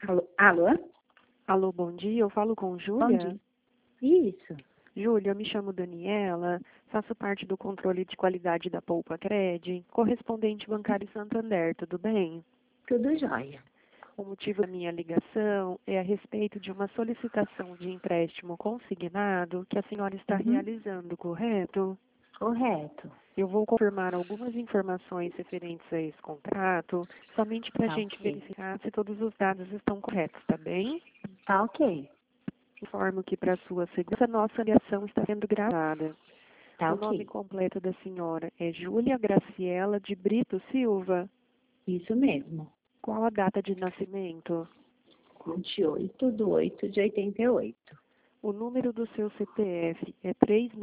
Alô? Alô? Alô, bom dia. Eu falo com Bom Júlia. dia. Isso. Júlia, eu me chamo Daniela, faço parte do controle de qualidade da Poupa Cred, correspondente bancário Santander, tudo bem? Tudo jóia. O motivo da minha ligação é a respeito de uma solicitação de empréstimo consignado que a senhora está realizando, correto? Correto. Eu vou confirmar algumas informações referentes a esse contrato, somente para a Tá gente ok. verificar se todos os dados estão corretos, tá bem? Tá ok. Informo que, para sua segurança, nossa ligação está sendo gravada. Tá O nome ok. completo da senhora é Júlia Graciela de Brito Silva. Isso mesmo. Qual a data de nascimento? 28/8/88. O número do seu CPF é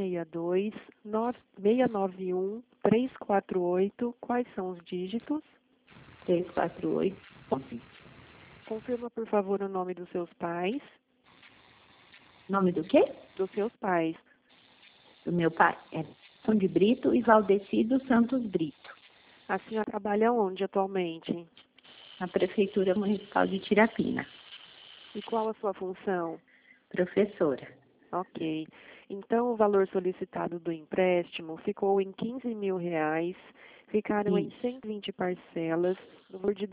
362-691-348. Quais são os dígitos? 348. Confirma, por favor, o nome dos seus pais. Nome do quê? Dos seus pais. Do meu pai. É São de Brito e Valdecido Santos Brito. A senhora trabalha onde atualmente? Na Prefeitura Municipal de Tirapina. E qual a sua função? Professora. Ok. Então, o valor solicitado do empréstimo ficou em R$ 15.000, ficaram em Isso. 120 parcelas, no valor de R$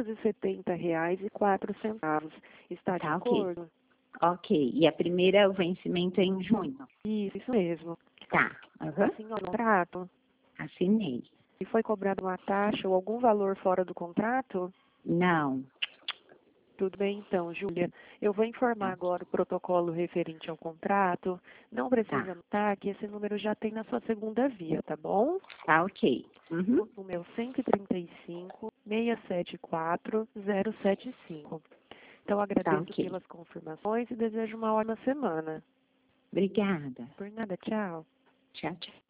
270,04. Está de Tá ok. acordo? Ok. E a primeira, o vencimento é em junho. Isso mesmo. Tá. A senhora contrato? Assinei. E foi cobrada uma taxa ou algum valor fora do contrato? Não. Tudo bem, então, Júlia. Eu vou informar Tá. agora o protocolo referente ao contrato. Não precisa Tá. anotar que esse número já tem na sua segunda via, tá bom? Tá ok. O número é 135-674-075. Então, Tá agradeço ok. pelas confirmações e desejo uma ótima semana. Obrigada. Por nada, tchau. Tchau, tchau.